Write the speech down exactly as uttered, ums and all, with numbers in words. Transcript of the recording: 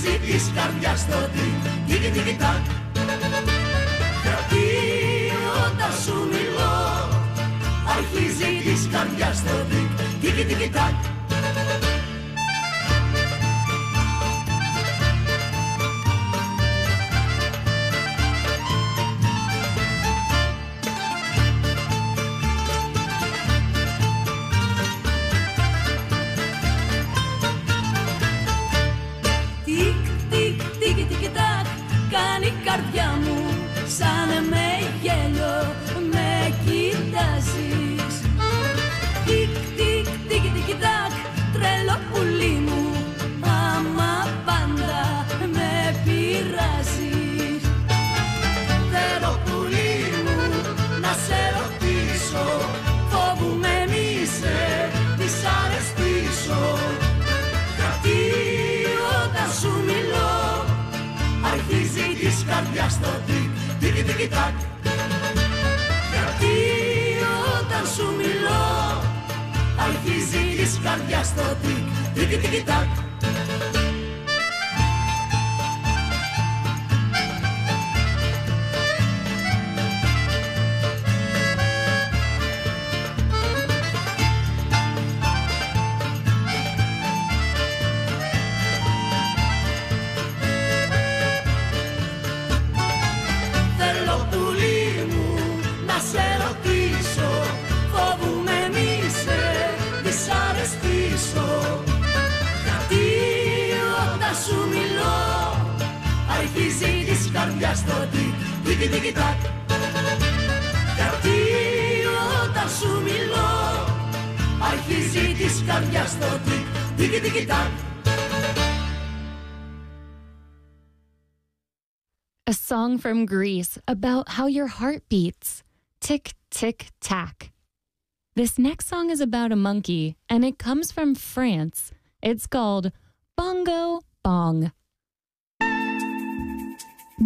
αρχίζει της καρδιάς το τικ, τικ τικ τακ. Γιατί όταν σου μιλώ αρχίζει της καρδιάς το τικ, τικ τικ τακ. Η καρδιά μου σαν με γέλιο με κοιτάζεις. Τικ, τικ, τικ, τικ, τακ, τρελό πουλί μου, άμα πάντα με πειράζεις. Θέλω πουλί μου να σε ρωτήσω, φοβούμαι μη σε δυσαρεστήσω. Γιατί όταν σου μιλώ αρχίζει της καρδιάς το τικ, τικ τικ τακ. Γιατί όταν σου μιλώ αρχίζει της καρδιάς το τικ, τικ τικ τακ. Γιατί όταν σου μιλώ αρχίζει της καρδιάς το τικ, τικ τικ τακ. Γιατί όταν σου μιλώ αρχίζει της καρδιάς το τικ, τικ τικ τακ. A song from Greece about how your heart beats. Tick, tick, tack. This next song is about a monkey, and it comes from France. It's called Bongo Bong.